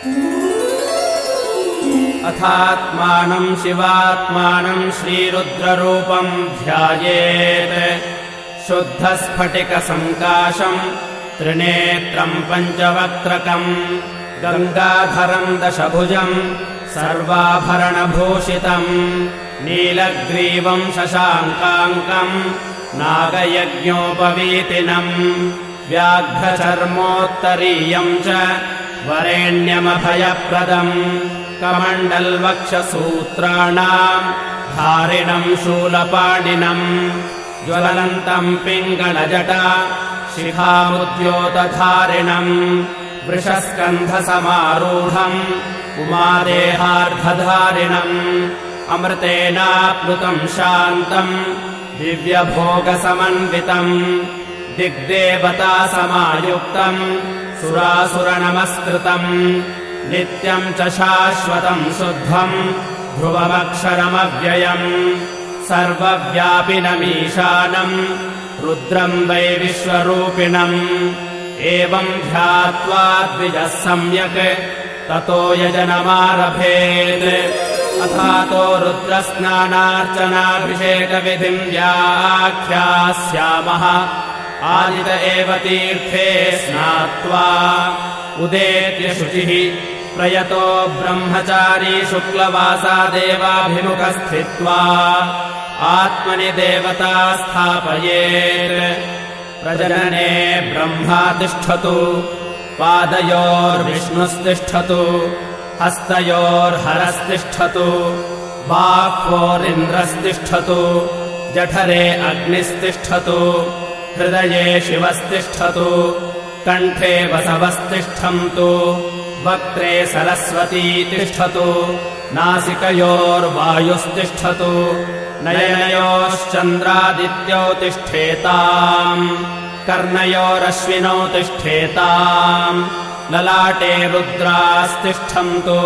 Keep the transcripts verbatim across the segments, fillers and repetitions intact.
अथात्मानम् शिवात्मानम् श्रीरुद्ररूपम् ध्यायेत् शुद्धस्फटिकसङ्काशम् त्रिनेत्रम् पञ्चवक्त्रकम् गङ्गाधरम् दशभुजम् सर्वाभरणभूषितम् नीलग्रीवम् शशाङ्काङ्कम् नागयज्ञोपवीतिनम् व्याघ्रचर्मोत्तरीयम् च वरेण्यमभयप्रदम् कमण्डल्वक्षसूत्राणाम् धारिणम् शूलपाणिनम् ज्वलन्तम् पिङ्गलजटा शिखामुद्योतधारिणम् वृषस्कन्धसमारूढम् उमादेहार्धधारिणम् अमृतेनाप्लुतम् शान्तम् दिव्यभोगसमन्वितम् दिग्देवतासमायुक्तम् सुरासुरनमस्कृतम् नित्यम् च शाश्वतम् शुद्धम् ध्रुवमक्षरमव्ययम् सर्वव्यापिनमीशानम् रुद्रम् वै विश्वरूपिणम् एवम् ध्यात्वा द्विजः सम्यक् ततो यजनमारभेत् अथातो रुद्रस्नानार्चनाभिषेकविधिम् व्याख्यास्यामः आदित एव तीर्थे स्नात्वा उदेत्य शुचिः प्रयतो ब्रह्मचारी शुक्लवासादेवाभिमुखः स्थित्वा आत्मनि देवता स्थापयेत् प्रजनने ब्रह्मा तिष्ठतु पादयोर्विष्णुस्तिष्ठतु हस्तयोर्हरस्तिष्ठतु बाह्वोरिन्द्रस्तिष्ठतु जठरे अग्निस्तिष्ठतु हृदये शिवस्तिष्ठतु कण्ठे वसवस्तिष्ठन्तु वक्त्रे सरस्वती तिष्ठतु नासिकयोर्वायुस्तिष्ठतु नयनयोश्चन्द्रादित्यौ तिष्ठेताम् कर्णयोरश्विनौ तिष्ठेताम् ललाटे रुद्रास्तिष्ठन्तु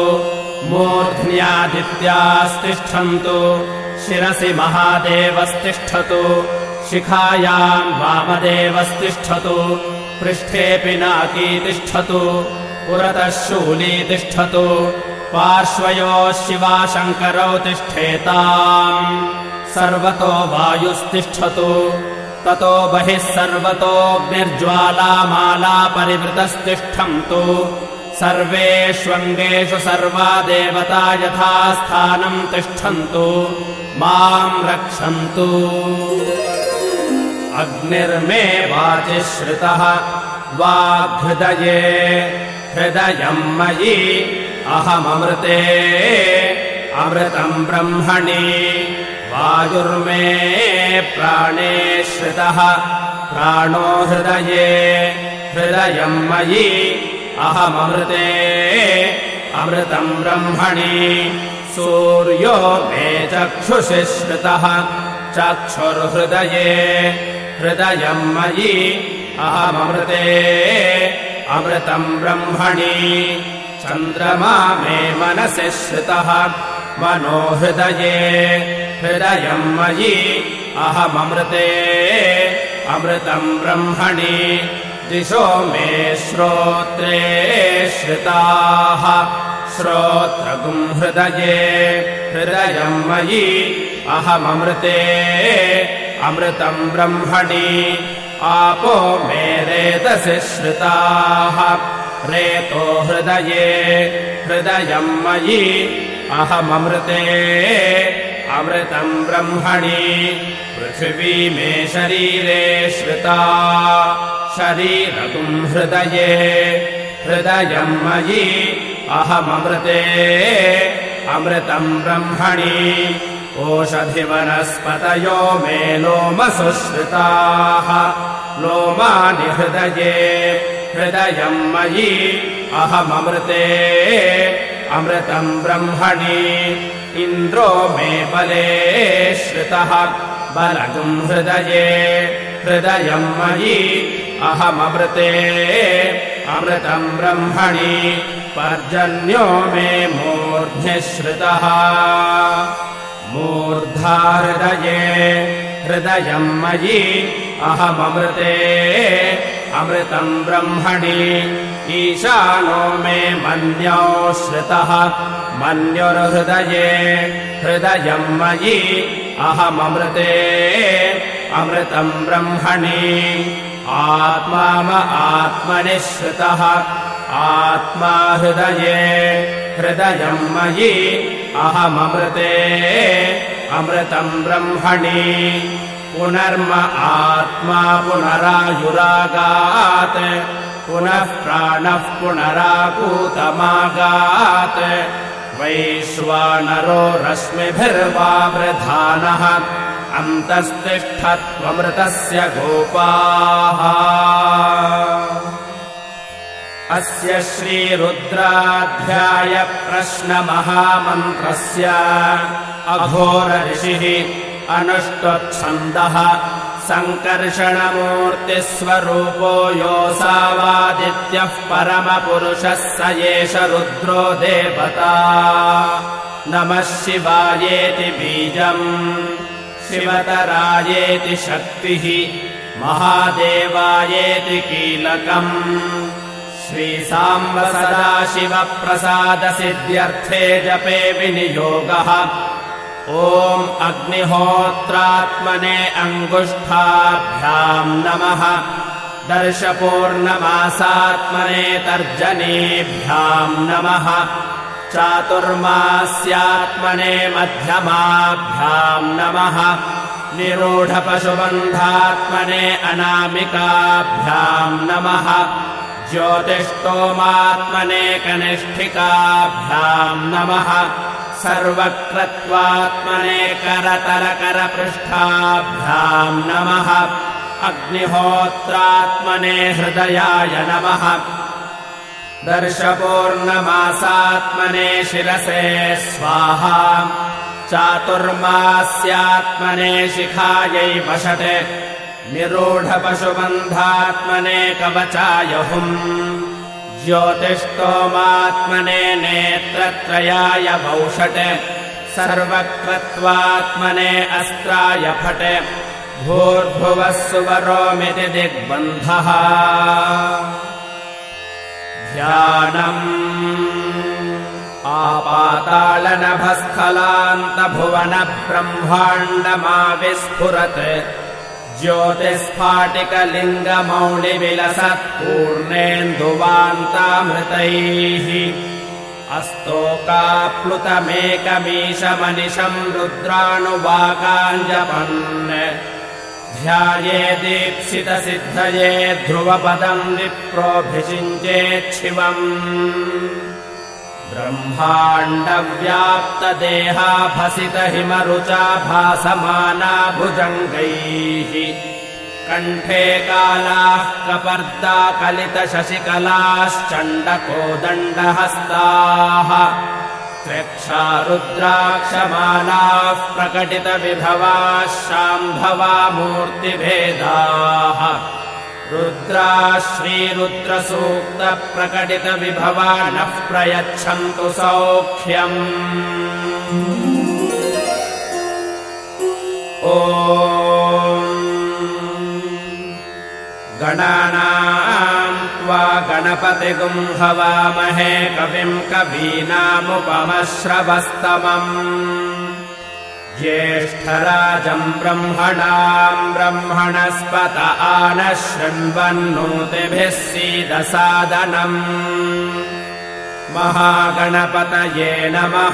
मूर्ध्न्यादित्यास्तिष्ठन्तु शिरसि महादेवस्तिष्ठतु शिखायाम् वामदेवस्तिष्ठतु पृष्ठे पिनाकी तिष्ठतु पुरतः शूली तिष्ठतु पार्श्वयोः शिवाशङ्करौ तिष्ठेताम् सर्वतो वायुस्तिष्ठतु ततो बहिः सर्वतोऽग्निर्ज्वालामाला परिवृतस्तिष्ठन्तु सर्वेष्वङ्गेषु सर्वा देवता यथा स्थानम् तिष्ठन्तु माम् रक्षन्तु अग्निर्मे वाचि श्रुतः वाग्हृदये हृदयम् मयि अहममृते अमृतम् ब्रह्मणि वायुर्मे प्राणे श्रितः प्राणो हृदये हृदयम् मयि अहममृते अमृतम् ब्रह्मणि सूर्यो मे चक्षुषि श्रितः चक्षुर्हृदये हृदयम् मयि अहममृते अमृतम् ब्रह्मणि चन्द्रमा मे मनसि श्रितः मनो हृदये हृदयम् मयि अहममृते अमृतम् ब्रह्मणि दिशो मे श्रोत्रे श्रिताः श्रोत्रगुम् हृदये हृदयम् मयि अहममृते अमृतम् ब्रह्मणि आपो मे रेतसि श्रिताः रेतो हृदये हृदयम् मयि अहममृते अमृतम् ब्रह्मणि पृथिवी मे शरीरे श्रिता शरीरगुम् हृदये हृदयम् मयि अहममृते अमृतम् ब्रह्मणि ओषधिवनस्पतयो मे लोमसु श्रिताः लोमानि हृदये हृदयम् मयि अहममृते अमृतम् ब्रह्मणि इन्द्रो मे बले श्रितः बलगुम् हृदये हृदयम् मयि अहममृते अमृतम् ब्रह्मणि पर्जन्यो मे मूर्ध्नि श्रितः मूर्धा हृदये हृदयम् मयि अहममृते अमृतम् ब्रह्मणि ईशानो मे मन्यौ श्रितः मन्युर्हृदये हृदयम् मयि अहममृते अमृतम् ब्रह्मणि आत्मा म आत्मनि श्रितः आत्मा हृदये हृदयम् मयि अहममृते अमृतम् ब्रह्मणि पुनर्म आत्मा पुनरायुरागात् पुनः प्राणः पुनराकूतमागात् वैश्वानरो रश्मिभिर्वावृधानः अन्तस्तिष्ठत्वमृतस्य गोपाः अस्य श्रीरुद्राध्याय प्रश्नमहामन्त्रस्य अघोर ऋषिः अनुष्टुप्छन्दः सङ्कर्षणमूर्तिस्वरूपो योऽसावादित्यः परमपुरुषः स एष रुद्रो देवता नमः शिवायेति बीजम् शिवतरायेति शक्तिः महादेवायेति कीलकम् श्रीसाम्ब सदाशिवप्रसादसिद्ध्यर्थे जपे विनियोगः ॐ अग्निहोत्रात्मने अङ्गुष्ठाभ्याम् नमः दर्शपूर्णमासात्मने तर्जनीभ्याम् नमः चातुर्मास्यात्मने मध्यमाभ्याम् नमः निरूढपशुबन्धात्मने अनामिकाभ्याम् नमः ज्योतिष्टोमात्मने कनिष्ठिकाभ्याम् नमः सर्वक्रत्वात्मने करतलकरपृष्ठाभ्याम् नमः अग्निहोत्रात्मने हृदयाय नमः दर्शपूर्णमासात्मने शिरसे स्वाहा चातुर्मास्यात्मने शिखायै वषटे निरूढपशुबन्धात्मने कवचाय हुम् ज्योतिष्टोमात्मने नेत्रत्रयाय वौषटे सर्वक्रत्वात्मने अस्त्राय फटे भूर्भुवः सुवरोमिति दिग्बन्धः ध्यानम् आपातालनभस्थलान्तभुवन ब्रह्माण्डमाविस्फुरत् ज्योतिस्फाटिकलिङ्गमौलिविलसत्पूर्णेन्दुवान्तामृतैः अस्तोकाप्लुतमेकमीशमनिशम् रुद्रानुवाकाञ्जपन् ध्यायेदीप्सितसिद्धये ध्रुवपदम् विप्रोऽभिषिञ्चेच्छिवम् ब्रह्माण्डव्याप्तदेहाभसितहिमरुचा भासमाना भुजङ्गैः कण्ठे कालाः कपर्दा कलितशशिकलाश्चण्डकोदण्डहस्ताः त्र्यक्षा रुद्राक्षमालाः प्रकटितविभवाः शाम्भवा मूर्तिभेदाः रुद्रा श्रीरुद्रसूक्तप्रकटितविभवा नः प्रयच्छन्तु सौख्यम् ॐ गणानाम् त्वा गणपतिगुम् हवामहे कविम् कवीनामुपमश्रवस्तमम् ज्येष्ठराजम् ब्रह्मणाम् ब्रह्मणस्पत आनः शृण्वन्नोतिभिः सीदसादनम् महागणपतये नमः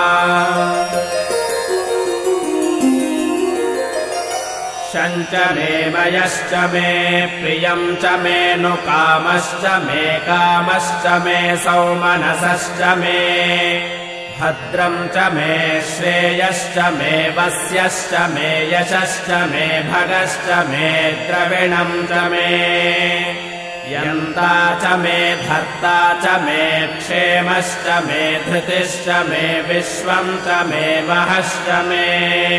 शञ्च मे मयश्च मे प्रियम् च मे नु कामश्च मे कामश्च मे सौमनसश्च मे भद्रम् च मे श्रेयश्च मे वस्यश्च मे यशश्च मे भगश्च मे द्रविणम् च मे यन्ता च मे धर्ता च मे क्षेमश्च मे धृतिश्च मे विश्वम् च मे महश्च मे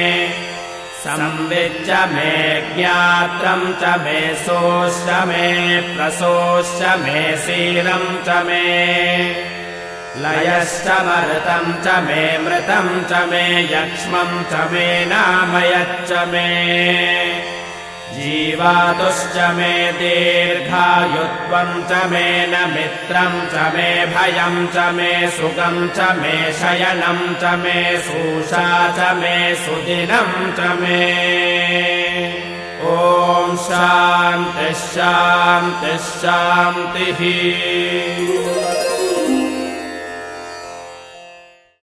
संविच्च मे ज्ञात्रम् च मे सोश्च मे प्रसोश्च मे सीरम् च मे लयश्च मरुतम् च मे मृतम् च मे यक्ष्मम् च मे नामयच्च मे जीवातुश्च मे दीर्घायुत्वम् च मे न मित्रम् च मे भयम् च मे सुखम् च मे शयनम् च मे सूषा च मे सुदिनम् च मे ॐ शान्तिः शान्तिः शान्तिः।